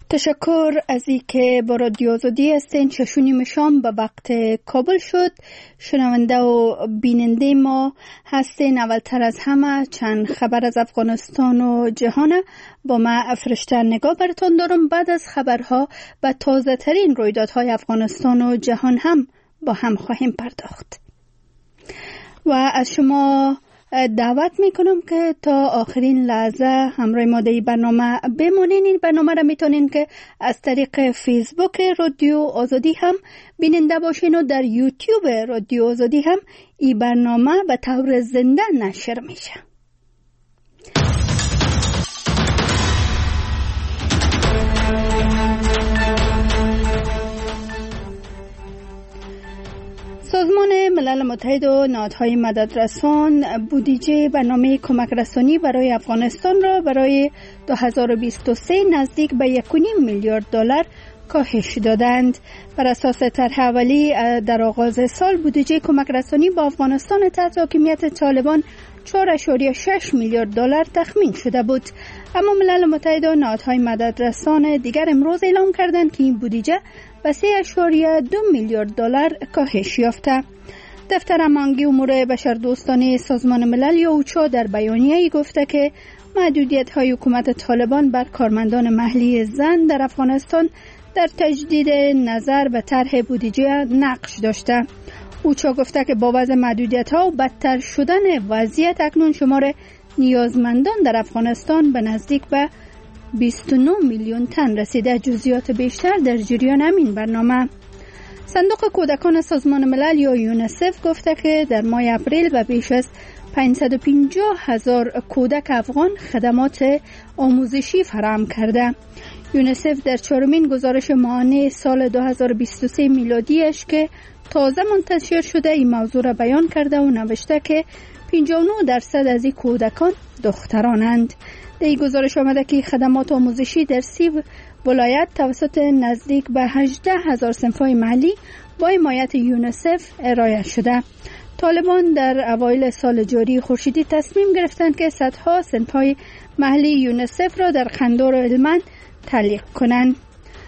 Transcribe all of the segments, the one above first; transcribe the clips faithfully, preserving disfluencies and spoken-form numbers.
تشکر از این که با رادیو آزادی هستین. شش و نیم شام به وقت کابل شد. شنونده و بیننده ما هستین. اولتر از همه چند خبر از افغانستان و جهان با من فرشته نگاه براتون دارم. بعد از خبرها و تازه ترین رویدادهای افغانستان و جهان هم با هم خواهیم پرداخت و از شما دعوت میکنم که تا آخرین لحظه همراه ما در این برنامه بمونین. این برنامه را میتونین که از طریق فیسبوک رادیو آزادی هم بیننده باشین و در یوتیوب رادیو آزادی هم این برنامه به طور زنده نشر میشه. سازمان ملل متحد و نهادهای مددرسان بودجه برنامه کمک رسانی برای افغانستان را برای دو هزار و بیست و سه نزدیک به یک و نیم میلیارد دلار کاهش دادند. بر اساس طرح اولی در آغاز سال بودجه کمک رسانی با افغانستان تحت حاکمیت طالبان چهار ممیز شش میلیارد دلار تخمین شده بود، اما ملل متحد و نهادهای مددرسان دیگر امروز اعلام کردند که این بودجه به سه ممیز دو میلیارد دلار کاهش یافته. دفتر امانگی امور بشردوستانه سازمان ملل یا اوچا در بیانیه‌ای گفته که محدودیت‌های حکومت طالبان بر کارمندان محلی زن در افغانستان در تجدید نظر به طرح بودجه نقش داشته. اوچا گفته که با وضع محدودیت‌ها و بدتر شدن وضعیت اکنون شمار نیازمندان در افغانستان به نزدیک به بیست و نه میلیون تن رسیده. جزئیات بیشتر در جریان همین برنامه. صندوق کودکان سازمان ملل یا یونیسف گفته که در ماه اپریل به بیش از پانصد و پنجاه هزار کودک افغان خدمات آموزشی فراهم کرده. یونیسف در چهارمین گزارش ماهانه سال دو هزار و بیست و سه میلادیش که تازه منتشر شده این موضوع را بیان کرده و نوشته که پنجاه و نه درصد از این کودکان دخترانند. در این گزارش آمده که خدمات آموزشی در سی ولایت توسط نزدیک به هجده هزار صنف‌های محلی با حمایت یونیسف ارائه شده. طالبان در اوایل سال جاری خورشیدی تصمیم گرفتند که صدها صنف‌های محلی یونیسف را در قندار و هلمند تعلیق کنند.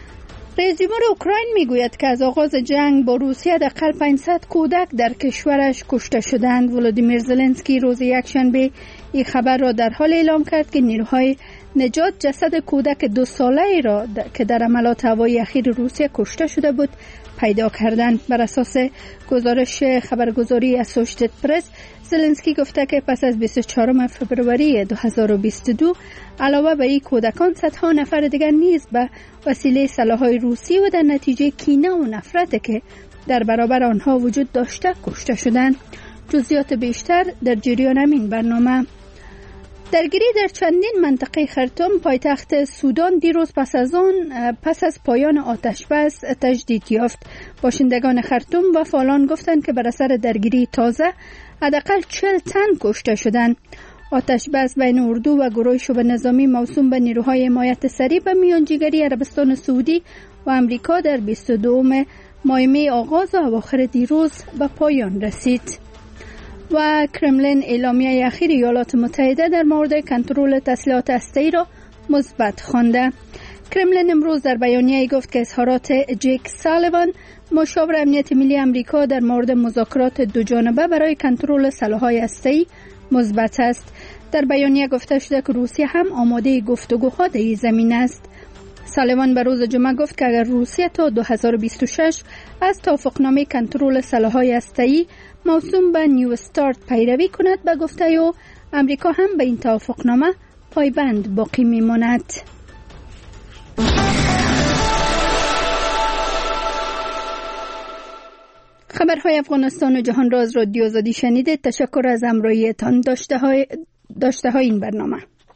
رئیس جمهور اوکراین میگوید که از آغاز جنگ با روسیه حداقل پانصد کودک در کشورش کشته شدند. ولودیمیر زلنسکی روز یکشنبه این خبر را در حال اعلام کرد که نیروهای نجات جسد کودک دو ساله را که در حملات هوایی اخیر روسیه کشته شده بود پیدا کردند. بر اساس گزارش خبرگزاری اسوشیتد پرس، زلنسکی گفته که پس از بیست و چهارم فوریه دو هزار و بیست و دو علاوه بر این کودکان صدها نفر دیگر نیز به وسیله سلاح‌های روسی و در نتیجه کینه و نفرت که در برابر آنها وجود داشته کشته شدند. جزئیات بیشتر در جریان همین برنامه. درگیری در چندین منطقه خرطوم پایتخت سودان دیروز پس از آن پس از پایان آتش بس تجدید یافت. باشندگان خرطوم و فعالان گفتند که بر اثر درگیری تازه حداقل چهل تن کشته شدند. آتش بس بین اردو و گروه شبه نظامی موسوم به نیروهای حمایت سریع به میانجیگری عربستان سعودی و امریکا در بیست و دوم ماه می آغاز و اواخر دیروز به پایان رسید. و کرملین اعلامیه اخیر ایالات متحده در مورد کنترل تسلیحات هسته‌ای را مثبت خوانده. کرملین امروز در بیانیه‌ای گفت که اظهارات جیک سالیوان مشاور امنیت ملی آمریکا در مورد مذاکرات دوجانبه برای کنترل سلاح‌های هسته‌ای مثبت است. در بیانیه گفته شده که روسیه هم آماده گفتگوها در این زمینه است. سالیوان به روز جمعه گفت که اگر روسیه تا دو هزار و بیست و شش از توافقنامه کنترل سلاح‌های هسته‌ای موسوم به نیو استارت پیروی کند، به گفته او امریکا هم به این توافقنامه پایبند باقی میماند. خبرهای افغانستان و جهان را از رادیو آزادی شنیدید. تشکر از همراهیتان. داشته های داشته های این برنامه.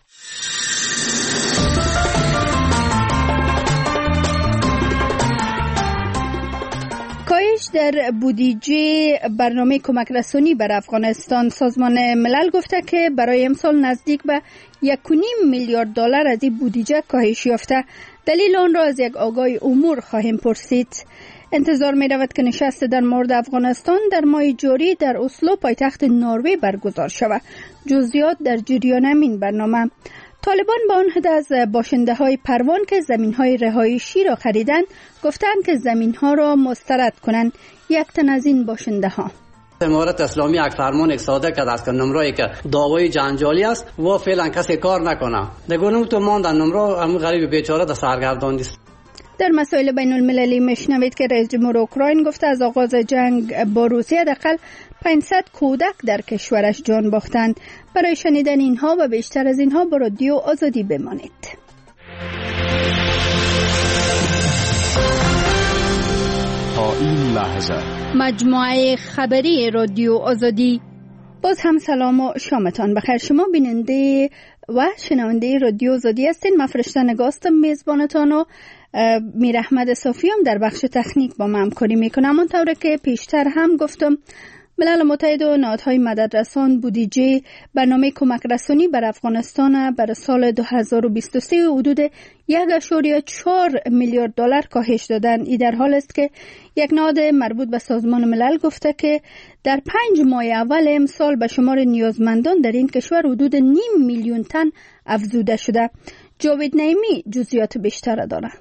کاهش در بودجه برنامه کمک رسانی بر افغانستان. سازمان ملل گفته که برای امسال نزدیک به یک و نیم میلیارد دلار از این بودجه کاهش یافته. دلیل آن را از یک آگاه امور خواهیم پرسید. انتظار می رود که نشست در مورد افغانستان در ماه جاری در اسلو پایتخت نروژ برگزار شود. جزئیات در جریان همین برنامه. طالبان با آن حد از باشنده های پروان که زمین های رهایشی را خریدند گفتند که زمین ها را مسترد کنند. یک تن از این باشنده ها امارت اسلامی یک فرمان یک صادر کرده است که نمرایی که دعوای جنجالی است و فعلا کسی کار نکنه. دگونم تو ماندن نمره هم غریب بیچاره در سرگردان است. در مسائل بین المللی میشنوید که رئیس جمهور اوکراین گفته از آغاز جنگ با روسیه حداقل پانصد کودک در کشورش جان باختند. برای شنیدن اینها و بیشتر از اینها با رادیو آزادی بمانید. تا این لحظه مجموعه خبری رادیو آزادی. باز هم سلام و شامتان بخیر. شما بیننده و شنونده رادیو آزادی هستین. من فرشته نگاستم میزبانتان و میر احمد صافی هم در بخش تکنیک با من همکاری میکنم. همونطور که پیشتر هم گفتم ملل متحد و نهادهای مددرسان بودجه برنامه کمک رسانی بر افغانستان بر سال دو هزار و بیست و سه حدود یک ممیز چهار میلیارد دلار کاهش دادند. این در حال است که یک نهاد مربوط به سازمان ملل گفته که در پنج ماه اول امسال به شمار نیازمندان در این کشور حدود نیم میلیون تن افزوده شده. جاوید نعیمی جزئیات بیشتر دارد.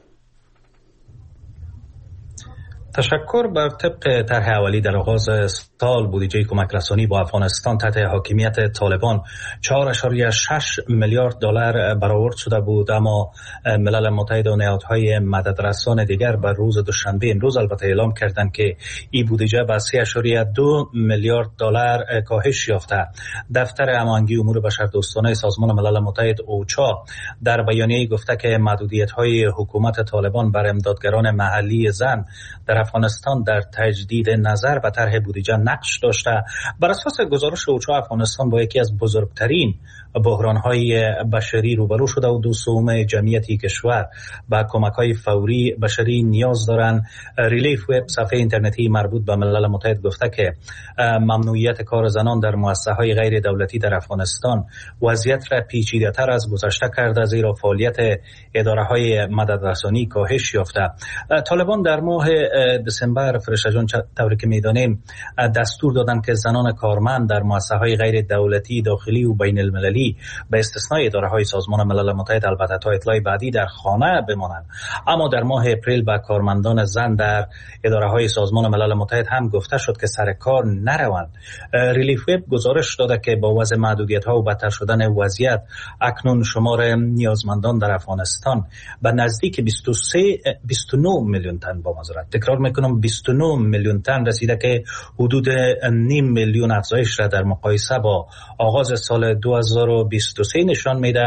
تشکر. بر طبق طرح اولی در آغاز سال بودجه کمک رسانی با افغانستان تحت حاکمیت طالبان چهار ممیز شش میلیارد دلار برآورد شده بود، اما ملل متحد و نهادهای مددرسان دیگر بر روز دوشنبه امروز البته اعلام کردند که این بودجه به سه ممیز دو میلیارد دلار کاهش یافته. دفتر هماهنگی امور بشردوستانه سازمان ملل متحد اوچا در بیانیه گفته که محدودیت‌های حکومت طالبان بر امدادگران محلی زن در افغانستان در تجدید نظر و طرح بودجه نقش داشته. بر اساس گزارش اوچا افغانستان با یکی از بزرگترین بحران‌های بشری روبرو شده و دو سوم جمعیت کشور با کمک‌های فوری بشری نیاز دارند. ریلیف وب صفحه اینترنتی مربوط به ملل متحد گفته که ممنوعیت کار زنان در مؤسسه‌های غیر دولتی در افغانستان وضعیت را پیچیده‌تر از گذشته کرده، زیرا فعالیت اداره‌های مددرسانی کاهش یافته. طالبان در ماه دسامبر فرشته جان طوری که می‌دانیم دستور دادند که زنان کارمند در مؤسسه‌های غیر دولتی داخلی و بین المللی به استثنای اداره‌های سازمان ملل متحد البته تا اطلاع بعدی در خانه بمانند. اما در ماه اپریل به کارمندان زن در اداره‌های سازمان ملل متحد هم گفته شد که سر کار نروند. ریلیف وب گزارش داده که با وضع محدودیت‌ها و بدتر شدن وضعیت اکنون شمار نیازمندان در افغانستان به نزدیک بیست و سه بیست و نه میلیون تن با معذرت تکرار میکنم بیست و نه میلیون تن رسیده که حدود نیم میلیون افزایش را در مقایسه با آغاز سال دو هزار و بیست و سه نشان میده.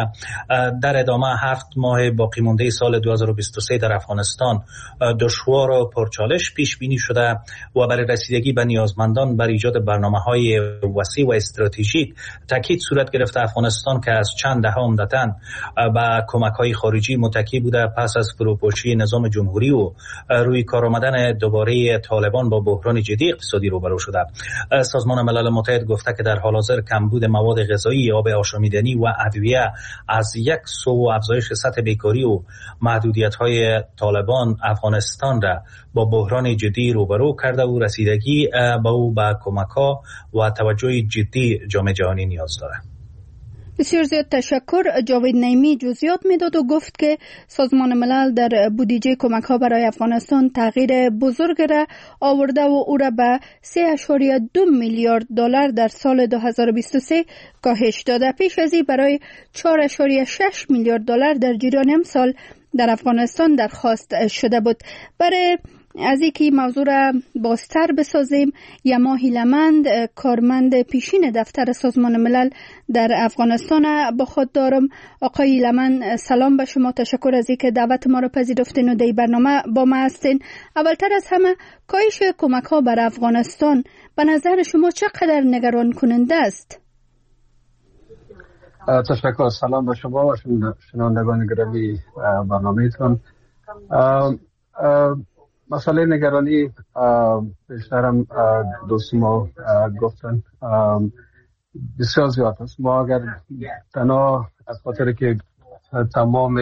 در ادامه هفت ماه باقی مانده سال دو هزار و بیست و سه در افغانستان دشوار و پرچالش پیش بینی شده و برای رسیدگی به نیازمندان بر ایجاد برنامه‌های وسیع و استراتژیک تاکید صورت گرفته. افغانستان که از چند دهه عمدتاً به کمک‌های خارجی متکی بوده پس از فروپاشی نظام جمهوری و روی کار آمدن دوباره طالبان با بحران جدی اقتصادی روبرو شده. سازمان ملل متحد گفته که در حال حاضر کمبود مواد غذایی، آب آشامیدنی و ادویه از یک سو افزایش سطح بیکاری و محدودیت‌های طالبان افغانستان را با بحران جدی روبرو کرده و رسیدگی به او به کمک‌ها و توجه جدی جامعه جهانی نیاز دارد. بسیار زیاد تشکر. جاوید نعیمی جزئیات میداد و گفت که سازمان ملل در بودجه کمک ها برای افغانستان تغییر بزرگ را آورده و او را به سه ممیز دو میلیارد دلار در سال دو هزار و بیست و سه کاهش داده. پیش از این برای چهار ممیز شش میلیارد دلار در جریان امسال در افغانستان درخواست شده بود. برای از اینکه موضوع را بازتر بسازیم، یما هیلمند کارمند پیشین دفتر سازمان ملل در افغانستان با خود دارم. آقای هیلمند سلام به شما، تشکر از اینکه دعوت ما را پذیرفتین و در برنامه با ما هستین. اولتر از همه کاهش کمک ها بر افغانستان به نظر شما چقدر نگران کننده است؟ تشکر. سلام به شما و شنوندگان گرامی برنامه‌تون. مسئله نگرانی بیشترم دوست ما گفتن بسیار زیاد است. ما اگر تنها از خاطر که تمام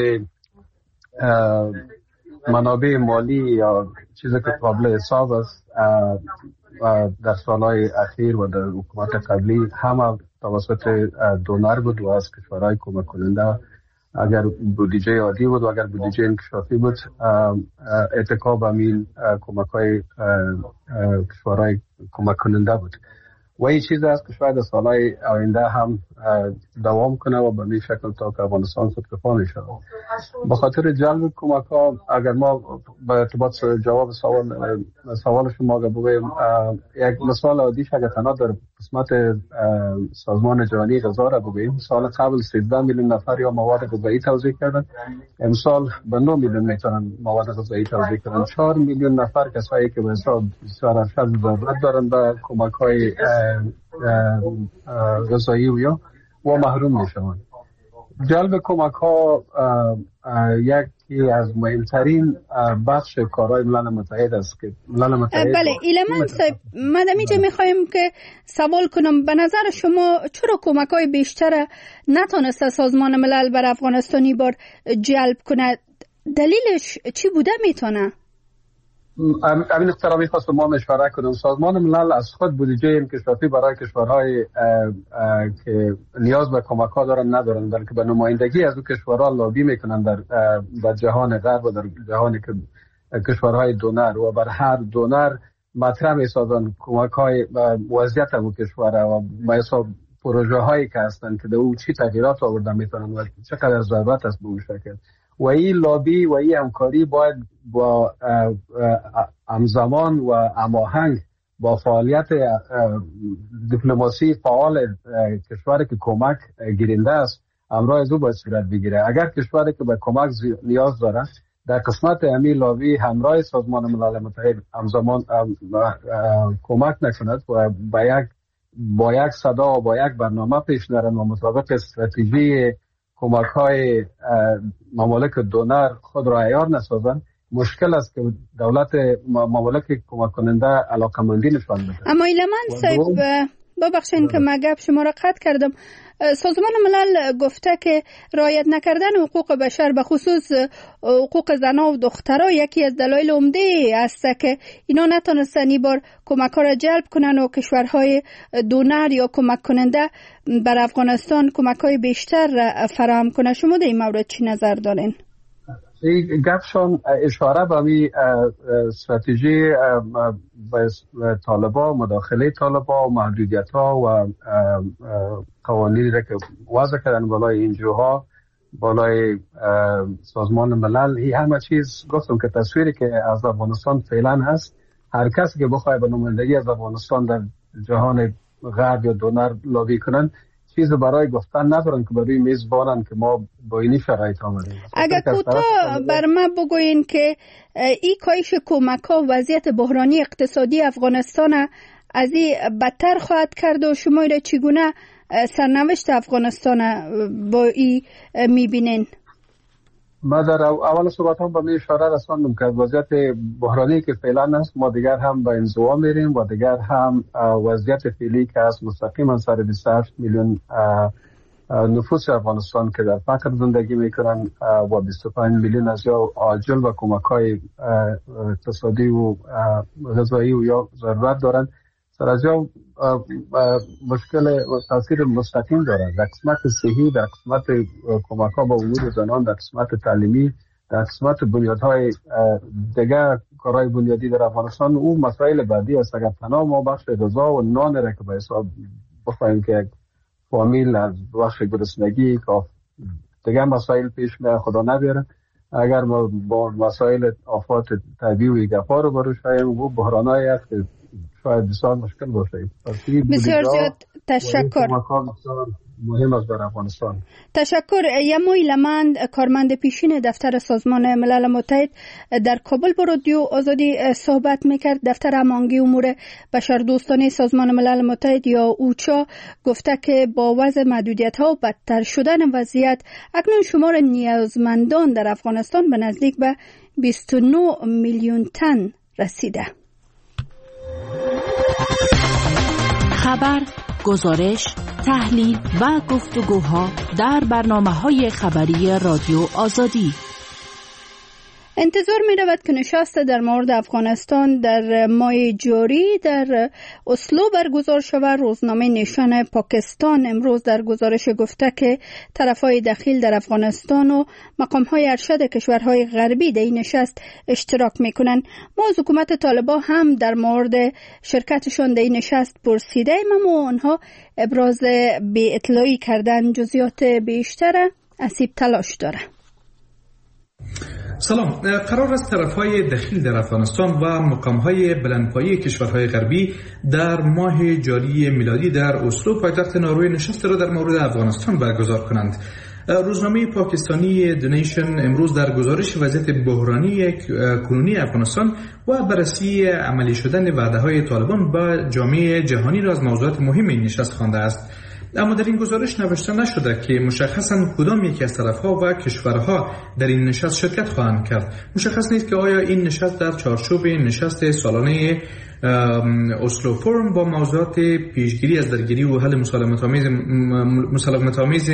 منابع مالی یا چیزی که قابل حساب است در سالهای اخیر و در حکومت قبلی همه توسط دونر بود و از کشورهای کمک کننده اگر بودجه عادی بود و اگر بودجه انکشافی بود اتکا به این کمک های کشورهای کمک کننده بود و این چیز است که شاید سالهای آینده هم دوام کنه و به این شکل تا که افغانستان خودکفا میشه. به خاطر جلب کمک ها اگر ما به ارتباط جواب سوال سوال شما بگویم، یک مثال عادیش اگر تنها در قسمت سازمان جهانی غذا را بگویم، سال قبل سیزده میلیون نفر یا مواد غذایی توزیع کردن، امسال به نه میلیون میتونن مواد غذایی توزیع کردن. چهار میلیون نفر کسایی که به حساب بسیار ارشد ضرورت دارن به کمک های غذایی و یا و محروم میشوند. جلب کمک ها یکی از مهمترین بخش کارهای ملل متحد است که ملل متحد بله ایلمان صاحب، من اینجا میخوایم که سوال کنم، به نظر شما چرا کمک های بیشتر نتونسته سازمان ملل بر افغانستانی بار جلب کنه؟ دلیلش چی بوده میتونه؟ همین اختراع میخواست ما مشوره کنم. سازمان ملل از خود بودجه انکشافی برای کشورهای که نیاز به کمک ها دارن ندارن، بلکه به نمایندگی از اون کشورها لابی میکنن در در جهان غرب و در جهان کشورهای دونر و بر هر دونر مطرح میسازن کمک های وضعیت اون کشور و مثلا پروژه هایی که هستن که در او چی تغییرات آوردن میتونن و چقدر ضرورت است به اون شکل. و این لابی و این همکاری باید با همزمان و هماهنگ با فعالیت دیپلماسی فعال کشوری که کمک گیرنده است همراه از او باید صورت بگیره. اگر کشوری که به کمک نیاز داره در قسمت همین لابی همراه سازمان ملل متحد همزمان کمک نکند و با یک با یک صدا و با یک برنامه پیش نرن و مطابق استراتژی کمک های ممالک دونر خود را عیار نسازن، مشکل است که دولت ممالک کمک کننده علاقمندی نشان بده. اما ایلمان صاحب ببخشید که من گپ شما را قطع کردم. سازمان ملل گفته که رعایت نکردن حقوق بشر به خصوص حقوق زنان و دخترها یکی از دلایل عمده است که اینا نتونستن این بار کمک ها را جلب کنن و کشورهای دونر یا کمک کننده بر افغانستان کمک های بیشتر فراهم کنه. شما در این مورد چی نظر دارین؟ این گپشان اشاره به می استراتژی طالبان، مداخله طالبان و محدودیت ها و قوانینی را که وضع کردن بالای اینجوها بالای سازمان ملل، این همه چیز گفتم که تصویری که از افغانستان فعلا هست، هر کسی که بخواه به نمایندگی از افغانستان در جهان غرب یا دونر لابی کنن چیز برای گفتن ندارن که برای میز بانن که ما با اینی شرایط آمدیم. اگر کوتاه بر ما بگوین که این کاهش کمک ها وضعیت بحرانی اقتصادی افغانستان از این بدتر خواهد کرد و شما را چگونه سرنوشت افغانستان با این میبینین؟ ما در اول صحبت هم به می اشاره رساندم که وضعیت بحرانی که فعلا هست ما دیگر هم به انزوا میریم و دیگر هم وضعیت فعلی که هست مستقیما سر بیست و هشت میلیون نفوس افغانستان که در فقر زندگی میکنن و بیست و پنج میلیون از یا عاجل و کمک های اقتصادی و غذایی و یا ضرورت دارن، سر از یا مشکل و تاثیر مستقیم دارن در قسمت صحی، در قسمت کمک ها با امور زنان، در قسمت تعلیمی، در قسمت بنیادهای دیگر کارهای بنیادی در افغانستان. اون مسائل بعدی است. اگر تنها ما بخش غذا و نان را که به حساب بخواهیم که فامیل از بخش گرسنگی که دیگر مسائل پیش میاد خدا نبیاره، اگر ما با مسائل آفات طبیعی و گپا رو بروش هاییم و بحرانایی هست که شاید بسیار مشکل باشه. بسیار زیاد تشکر. مهم است برای افغانستان. تشکر. یما ایلمند، کارمند پیشین دفتر سازمان ملل متحد در کابل با رادیو آزادی صحبت میکرد. دفتر هماهنگی امور بشردوستانه سازمان ملل متحد یا اوچا گفته که با وضع محدودیت ها و بدتر شدن وضعیت اکنون شمار نیازمندان در افغانستان به نزدیک به بیست و نه میلیون تن رسیده. خبر، گزارش، تحلیل و گفتگوها در برنامه‌های خبری رادیو آزادی. انتظار می رود که نشست در مورد افغانستان در ماه جاری در اسلو برگزار شود. روزنامه نشان پاکستان امروز در گزارش گفته که طرفهای دخیل در افغانستان و مقامهای ارشد کشورهای غربی در این نشست اشتراک می کنند. ما از حکومت طالبان هم در مورد شرکتشان در این نشست پرسیده ایم و آنها ابراز بی اطلاعی کردن. جزئیات بیشتر اسیب تلاش داره. سلام. قرار است طرفهای دخیل در افغانستان و مقامهای بلندپایه کشورهای غربی در ماه جاری میلادی در اسلو پایتخت نروژ نشست را در مورد افغانستان برگزار کنند. روزنامه پاکستانی دونیشن امروز در گزارش وضعیت بحرانی کنونی افغانستان و بررسی عملی شدن وعده‌های طالبان با جامعه جهانی را از موضوعات مهم این نشست خوانده است. اما در این گزارش نوشته نشده که مشخصاً کدام یکی از طرفها و کشورها در این نشست شرکت خواهند کرد. مشخص نیست که آیا این نشست در چارچوب نشست سالانه اسلو فورم با موضوعات پیشگیری از درگیری و حل مسالمت‌آمیز مسالمت‌آمیز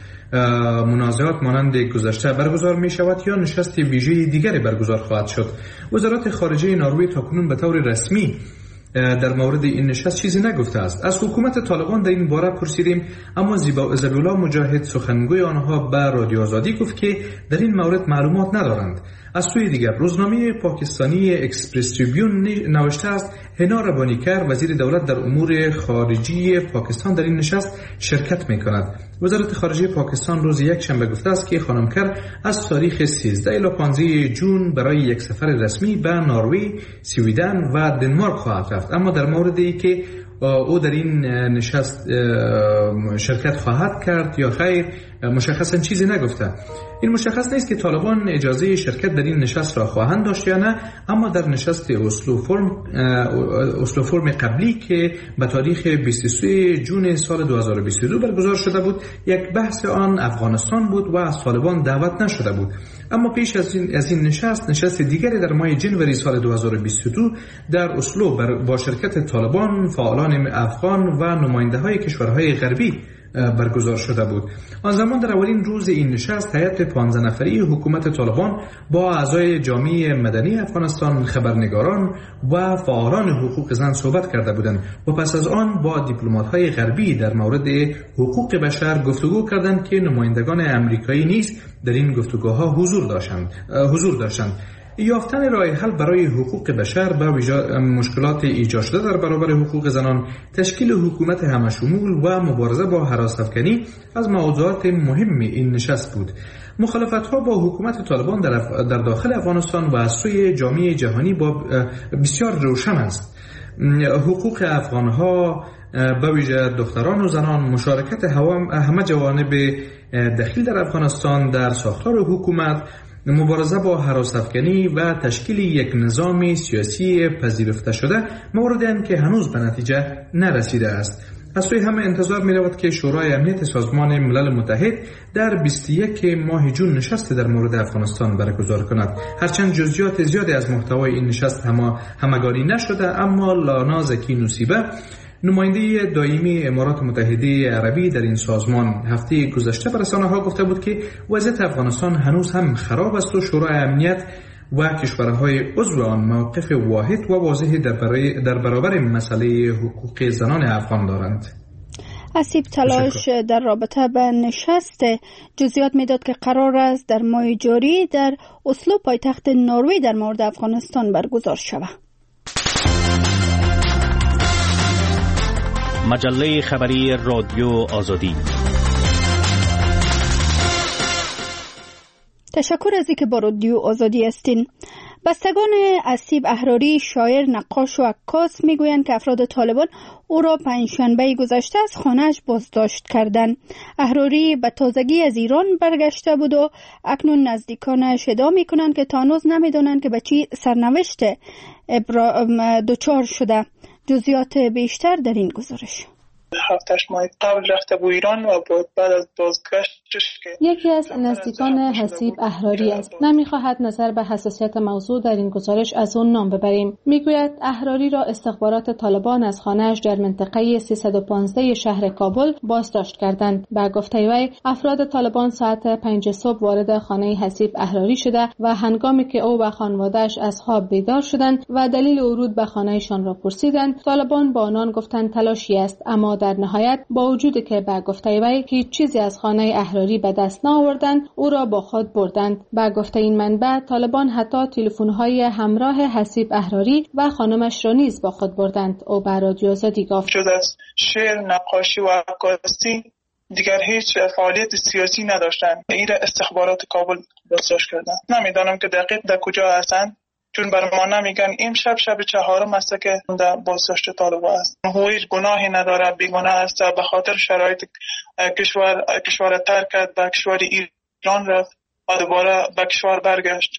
منازعات مانند گذشته برگزار می شود یا نشست ویژه دیگری برگزار خواهد شد. وزارت خارجه نروژ تاکنون به طور رسمی در مورد این نشست چیزی نگفته است. از حکومت طالبان در این باره پرسیدیم، اما ذبیحالله مجاهد سخنگوی آنها به رادیو آزادی گفت که در این مورد معلومات ندارند. از سوی دیگر روزنامه پاکستانی اکسپرس تریبیون نوشته است هنا روانیکر وزیر دولت در امور خارجی پاکستان در این نشست شرکت می کند. وزارت خارجه پاکستان روز یک شنبه گفته است که خانم کر از تاریخ سیزده الی پانزده جون برای یک سفر رسمی به نروژ، سوئیدن و دنمارک خواهد رفت. اما در موردی که او در این نشست شرکت خواهد کرد یا خیر مشخصا چیزی نگفته. این مشخص نیست که طالبان اجازه شرکت در این نشست را خواهند داشت یا نه، اما در نشست اسلو فرم اسلو فرم قبلی که به تاریخ بیست و سه جون سال دو هزار و بیست و دو برگزار شده بود، یک بحث آن افغانستان بود و از طالبان دعوت نشده بود. اما پیش از این از این نشست نشست دیگری در ماه جنوری سال دو هزار و بیست و دو در اسلو با شرکت طالبان، فعالان افغان و نماینده‌های کشورهای غربی برگزار شده بود. آن زمان در اولین روز این نشست هیئت پانزده نفری حکومت طالبان با اعضای جامعه مدنی افغانستان، خبرنگاران و فعالان حقوق زن صحبت کرده بودند و پس از آن با دیپلمات‌های غربی در مورد حقوق بشر گفتگو کردند که نمایندگان آمریکایی نیز در این گفتگوها حضور داشتند حضور داشتند یافتن راه حل برای حقوق بشر با مشکلات ایجاد شده در برابر حقوق زنان، تشکیل حکومت همشمول و مبارزه با هراس‌افکنی از موضوعات مهم این نشست بود. مخالفت‌ها با حکومت طالبان در, اف... در داخل افغانستان و از سوی جامعه جهانی با بسیار روشن است. حقوق افغان‌ها به ویژه دختران و زنان، مشارکت همه جوانب دخیل در افغانستان در ساختار حکومت، مبارزه با هراس‌افکنی و تشکیل یک نظام سیاسی پذیرفته شده موردی که هنوز به نتیجه نرسیده است. از سوی همه انتظار می رود که شورای امنیت سازمان ملل متحد در بیست و یک ماه جون نشست در مورد افغانستان برگزار کند. هرچند جزئیات زیادی از محتوای این نشست هم همگانی نشده، اما لانا زکی نوسیبه، نماینده دائمی امارات متحده عربی در این سازمان، هفته گذشته به رسانه‌ها گفته بود که وضعیت افغانستان هنوز هم خراب است و شورای امنیت و کشورهای عضو آن موقف واحد و واضحی در, در برابر مسئله حقوق زنان افغان دارند. اسیب تلاش در رابطه به نشست جزئیات میداد که قرار است در ماه جاری در اسلو پایتخت نروژ در مورد افغانستان برگزار شود. مجله خبری رادیو آزادی. تشکر از اینکه با رادیو آزادی هستین. بستگان اسیب احراری، شاعر، نقاش و عکاس میگویند که افراد طالبان او را پنجشنبه گذشته از خانه‌اش بازداشت کردند. احراری به تازگی از ایران برگشته بود و اکنون نزدیکانش ادعا میکنند که تا هنوز نمیدونند که به چی سرنوشت دچار شده. جزئیات بیشتر در این گزارش. هفتش ماه قبل رفته بود ایران و بعد از بازگشتش که یکی از نزدیکان حسیب احراری است. نمیخواهد نظر به حساسیت موضوع در این گزارش از اون نام ببریم. میگوید احراری را استخبارات طالبان از خانه‌اش در منطقه سیصد و پانزده شهر کابل بازداشت کردند. با گفته وی افراد طالبان ساعت پنج صبح وارد خانه حسیب احراری شده و هنگامی که او و خانواده‌اش از خواب بیدار شدند و دلیل ورود به خانه‌شان را پرسیدند، طالبان با آنان گفتند تلاشی است، اما در نهایت با وجودی که با گفته وی هیچ چیزی از خانه احراری به دست نآوردند، او را با خود بردند. با گفته این منبع طالبان حتی تلفن‌های همراه حسیب احراری و خانمش را نیز با خود بردند. او به رادیو آزادی گفت جز از شعر، نقاشی و عکاسی دیگر هیچ فعالیت سیاسی نداشتند. این استخبارات کابل بازداشت کردند. نمیدانم که دقیق در کجا هستند، چون بر ما نمیگن. این شب شب چهارم است که در بازداشت طالبان است. او هیچ گناهی نداره، بیگناه است. به خاطر شرایط کشور کشور ترک کرد، به کشور ایران رفت و دوباره به کشور برگشت.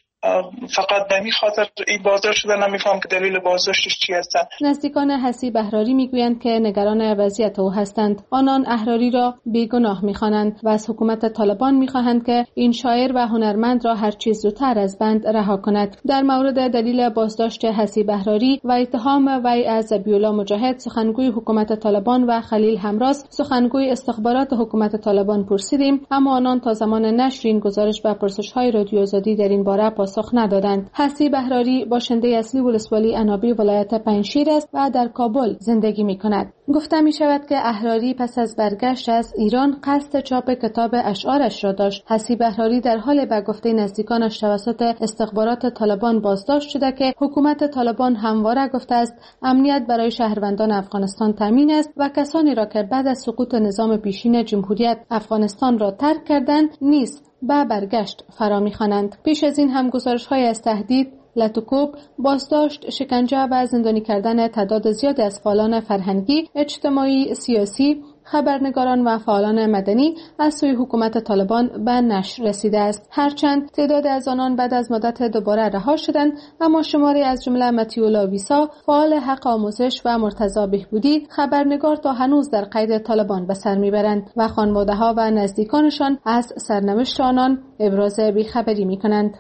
فقط به این خاطر این بازداشت شده. نمیفهم که دلیل بازداشتش چی هستن. نزدیکان حسیب احراری میگویند که نگران وضعیت او هستند. آنان احراری را بیگناه میخوانند و از حکومت طالبان میخواهند که این شاعر و هنرمند را هر چیز زودتر از بند رها کند. در مورد دلیل بازداشت حسیب احراری و اتهام وی از ذبیح‌الله مجاهد سخنگوی حکومت طالبان و خلیل همراز سخنگوی استخبارات حکومت طالبان پرسیدیم، اما آنان تا زمان نشر این گزارش و پرسش‌های رادیو آزادی در این باره پاسخ ندادند. حسیب احراری باشنده اصلی ولسوالی عنابی ولایت پنجشیر است و در کابل زندگی می‌کند. گفته می شود که احراری پس از برگشت از ایران قصد چاپ کتاب اشعارش را داشت. حسیب احراری در حال به گفته نزدیکانش توسط استخبارات طالبان بازداشت شده که حکومت طالبان همواره گفته است امنیت برای شهروندان افغانستان تامین است و کسانی را که بعد از سقوط نظام پیشین جمهوریت افغانستان را ترک کردند نیز به برگشت فرا می‌خوانند. پیش از این هم گزارش‌های از تهدید، لطوکوب، بازداشت، شکنجه و زندانی کردن تعداد زیادی از فعالان فرهنگی، اجتماعی، سیاسی، خبرنگاران و فعالان مدنی از سوی حکومت طالبان به نشر رسیده است. هرچند تعداد از آنان بعد از مدت دوباره رها شدند، اما شماری از جمله متیولا ویسا، فعال حق آموزش و مرتضی بهبودی، خبرنگار تا هنوز در قید طالبان به سر میبرند و خانواده‌ها و نزدیکانشان از سرنوشت آنان ابراز بیخبری میکنند.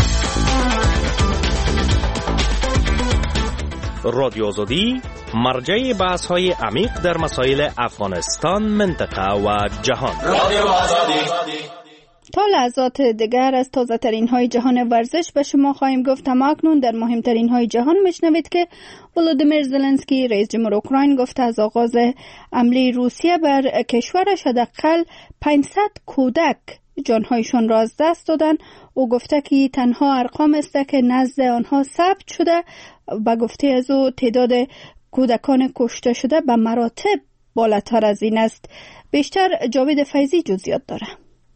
رادیو آزادی مرجع بحث های عمیق در مسائل افغانستان، منطقه و جهان. رادیو آزادی. تا لحظات دیگر از تازه ترین های جهان ورزش به شما خواهیم گفت. اما اکنون در مهمترین های جهان میشنوید که ولودیمیر زلنسکی رئیس جمهور اوکراین گفته از آغاز حمله روسیه بر کشورش حداقل پانصد کودک جانهایشان را از دست دادن. او گفته که تنها ارقام است که نزد آنها ثبت شده. با گفته از او تعداد کودکان کشته شده به مراتب بالاتر از این است. بیشتر جاوید فیضی جزئیات داره.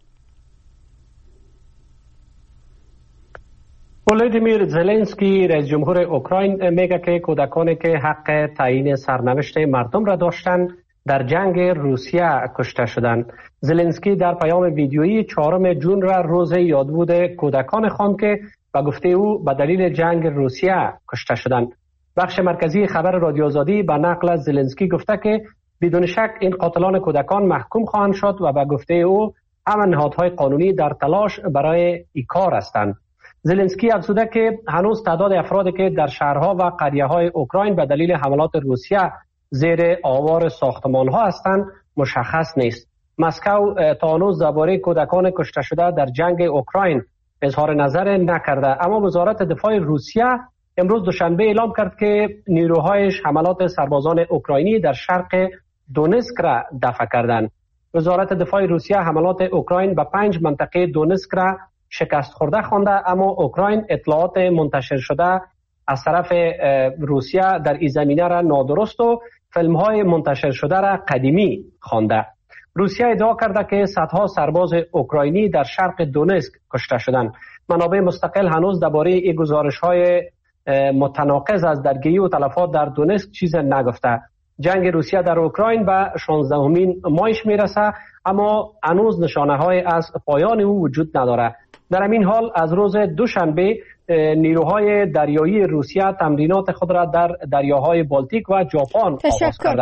ولودیمیر زلنسکی رئیس جمهور اوکراین میگه که کودکانی که حق تعیین سرنوشت مردم را داشتند در جنگ روسیه کشته شدند. زلنسکی در پیام ویدیویی چهارم جون را روز یادبود کودکان خواند که به گفته او به دلیل جنگ روسیه کشته شدند. بخش مرکزی خبر رادیو آزادی به نقل از زلنسکی گفته که بدون شک این قاتلان کودکان محکوم خواهند شد و به گفته او همه نهادهای قانونی در تلاش برای این کار هستند. زلنسکی افزوده که هنوز تعداد افرادی که در شهرها و قریه‌های اوکراین به دلیل حملات روسیه زیر آوار ساختمان‌ها هستند مشخص نیست. مسکو تا هنوز درباره کودکان کشته شده در جنگ اوکراین اظهار نظر نکرده، اما وزارت دفاع روسیه امروز دوشنبه اعلام کرد که نیروهایش حملات سربازان اوکراینی در شرق دونسک را دفع کردند. وزارت دفاع روسیه حملات اوکراین به پنج منطقه دونسک را شکست خورده خوانده، اما اوکراین اطلاعات منتشر شده از طرف روسیه در این زمینه را نادرست و فیلم‌های منتشر شده را قدیمی خوانده. روسیه ادعا کرده که صدها سرباز اوکراینی در شرق دونسک کشته شدند. منابع مستقل هنوز درباره این گزارش‌های متناقض از درگیری و تلفات در دونسک چیز نگفته. جنگ روسیه در اوکراین به شانزدهمین ماهش میرسه، اما هنوز نشانه‌های از پایان او وجود نداره. در همین حال از روز دوشنبه نیروهای دریایی روسیه تمرینات خود را در دریاهای بالتیک و ژاپن آغاز کرده.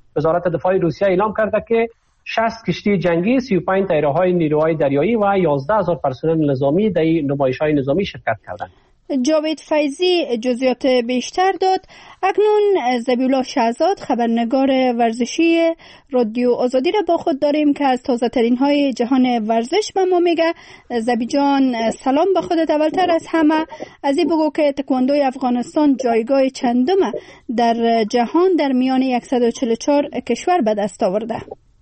وزارت دفاع روسیه اعلام کرده که شصت کشتی جنگی، سی و پنج طیاره‌های نیروهای دریایی و یازده هزار پرسنل نظامی در نمایش‌های نظامی شرکت کردند. جاوید فیضی جزئیات بیشتر داد. اکنون ذبیحالله شهزاد خبرنگار ورزشی رادیو آزادی را با خود داریم که از تازه ترین های جهان ورزش به ما میگه. ذبی جان سلام به خودت. اولتر از همه از این بگو که تکواندوی افغانستان جایگاه چندم در جهان در میان صد و چهل و چهار کشور به دست آورده؟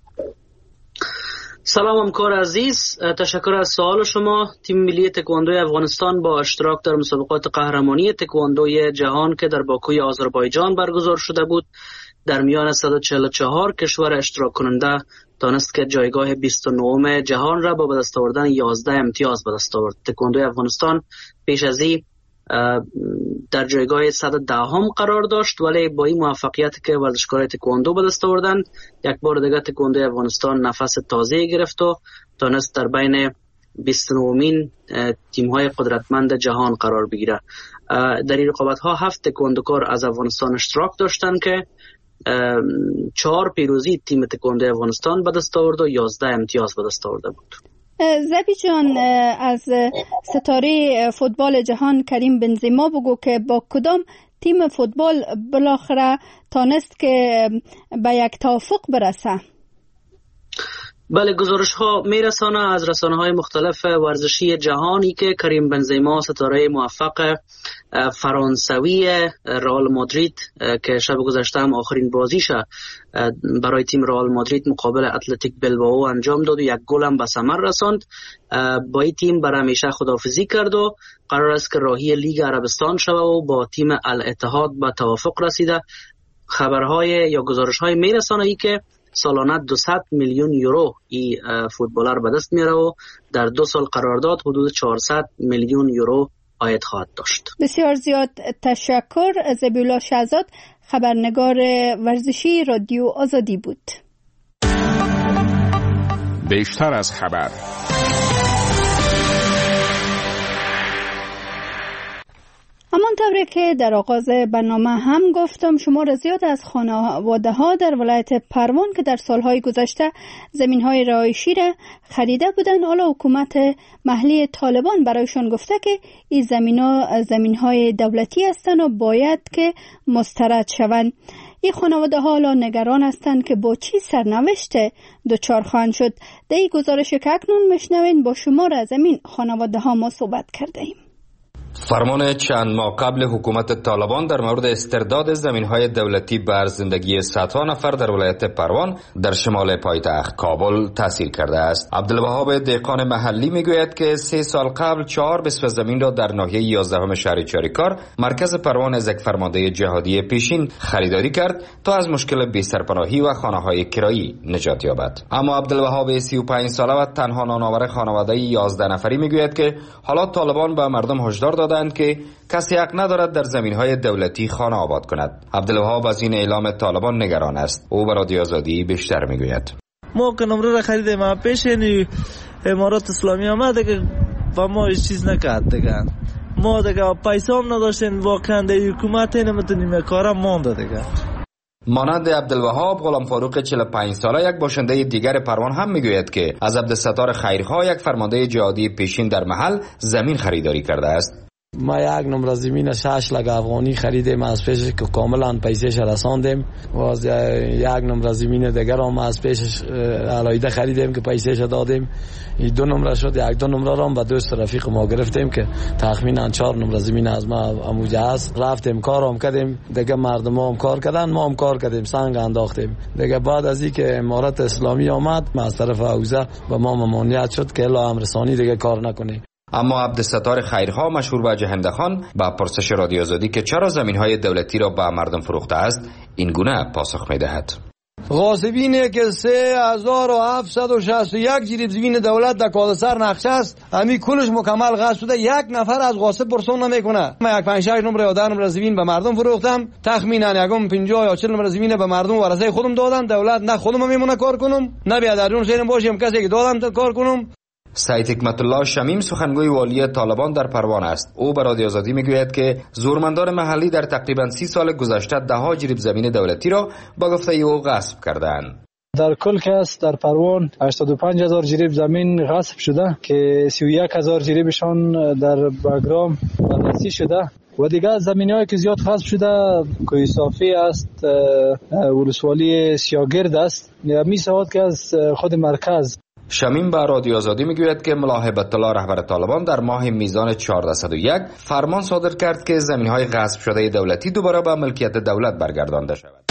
سلام همکار عزیز، تشکر از سوال شما. تیم ملی تکواندوی افغانستان با اشتراک در مسابقات قهرمانی تکواندوی جهان که در باکوی آذربایجان برگزار شده بود در میان صد و چهل و چهار کشور اشتراک کننده دانست که جایگاه بیست و نه جهان را با به دست آوردن یازده امتیاز به دست آورد. تکواندوی افغانستان پیش از این در جایگاه صد و ده قرار داشت، ولی با این موفقیت که ورزشکاران تکواندو به دست آوردند یک بار دیگه تکواندوی افغانستان نفس تازه گرفت و تونست در بین بیست و نهمین تیم‌های قدرتمند جهان قرار بگیره. در این رقابت ها هفت تکواندوکار از افغانستان اشتراک داشتند که چهار پیروزی تیم تکواندوی افغانستان به دست آورد و یازده امتیاز به دست آورده بود. ذبی جان، از ستاره فوتبال جهان کریم بنزما بگو که با کدام تیم فوتبال بالاخره تانست که به یک توافق برسه؟ بله، گزارش ها میرسانه از رسانه های مختلف ورزشی جهانی که کریم بنزما ستاره موفق فرانسوی رئال مادرید که شب گذشته هم آخرین بازیش برای تیم رئال مادرید مقابل اتلتیک بلبائو انجام داد و یک گل هم به ثمر رساند. با این تیم برای همیشه خداحافظی کرد و قرار است که راهی لیگ عربستان شود و با تیم الاتحاد به توافق رسیده. خبرهای یا گزارش های میرسانه ای که سالانه دویست میلیون یورو ای فوتبالر به دست میاره و در دو سال قرارداد حدود چهارصد میلیون یورو عاید خواهد داشت. بسیار زیاد تشکر. ذبیحالله شهزاد خبرنگار ورزشی رادیو آزادی بود. بیشتر از خبر. همان طوری که در آغاز برنامه هم گفتم، شمار زیاد از خانواده ها در ولایت پروان که در سالهای گذشته زمین های رهایشی را خریده بودند، حالا حکومت محلی طالبان برایشان گفته که این زمین ها زمین های دولتی هستند و باید که مسترد شوند. این خانواده ها حالا نگران هستند که با چی سرنوشت دچار خواهند شد. در این گزارش که اکنون میشنوین با شمار از این خانواده ها ما صحبت کرده ایم. فرمان چند ماه قبل حکومت طالبان در مورد استرداد زمین‌های دولتی بر زندگی صدها نفر در ولایت پروان در شمال پایتخت کابل تاثیر کرده است. عبدالوهاب دهقان محلی میگوید که سه سال قبل چهار بسوه زمین را در ناحیه یازدهم شهر چاریکار مرکز پروان از یک فرمانده جهادی پیشین خریداری کرد تا از مشکل بی‌سرپناهی و خانه‌های کرایی نجات یابد. اما عبدالوهاب سی و پنج ساله و تنها نانآور خانواده یازده نفری میگوید که حالا طالبان به مردم هشدار دادند که کسی حق ندارد در زمین‌های دولتی خانه آباد کند. عبدالوهاب از این اعلام طالبان نگران است. او برای رادیو آزادی بیشتر میگوید. ما که نمره را خریدیم، ما پیش امارات اسلامی آمد که و ما هیچ چیز نکرد دیگه. ما دیگه پیسه هم نداشتیم، واقعا در حکومت نمیتونیم کارم مانده دیگه. مانند عبدالوهاب، غلام فاروق چهل و پنج ساله یک باشنده دیگر پروان هم میگوید که از عبدالستار خیرخواه یک فرمانده جهادی پیشین در محل زمین خریداری کرده است. ما یک نمره زمین شش لک افغانی خریدیم از پیشش که کاملا پیسهش رساندیم و از یک نمره زمین دیگر هم از پیشش علایده خریدیم که پیسهش دادیم. این دو نمره شد. یک دو نمره را به دوست رفیق ما گرفتیم که تخمینا چهار نمره زمین از ما اموجه است. رفتیم کارم کردیم، دیگه مردم هم کار کردن، ما هم کار کردیم، سنگ انداختیم. دیگه بعد از این که امارت اسلامی آمد از طرف حوزه به ما ممانعت شد که الا امرسانی دیگه کار نکنه. اما عبدالستار خیرخواه مشهور به جهنده خان با پرسش رادیو آزادی که چرا زمین‌های دولتی را به مردم فروخته است این گونه پاسخ می‌دهد. غاصبینه که سه هزار و هفتصد و شصت و یک جریب زمین دولت در کادسر نقشه است، امی کلش مکمل غصب شده، یک نفر از غاصب پرسون نمیکنه. من یک پنج شش نمره یا ده نمره زمین به مردم فروختم، تخمینا یکم پنجاه یا چهل نمره زمین به مردم ورثه خودم دادم. دولت نه خودم میمونه کار کنم، نه بیادرون شیرم باشم کسی که دادم کار کنم. سید حکمت الله شمیم سخنگوی والی طالبان در پروان است. او به رادیو آزادی میگوید که زورمندان محلی در تقریبا سی سال گذشته ده ها جریب زمین دولتی را با گفته او غصب کردند. در کل که است در پروان هشتاد و پنج هزار جریب زمین غصب شده که سی و یک هزار جریبشان در بگرام بررسی شده و دیگر زمینی هایی که زیاد غصب شده کوی صافی است، ولسوالی سیاگرد است، می سواد که از خود مرکز. شمیم به رادیو آزادی میگوید که ملا هیبت الله رهبر طالبان در ماه میزان چهارصد و یک فرمان صادر کرد که زمین‌های غصب شده دولتی دوباره به ملکیت دولت برگردانده شود.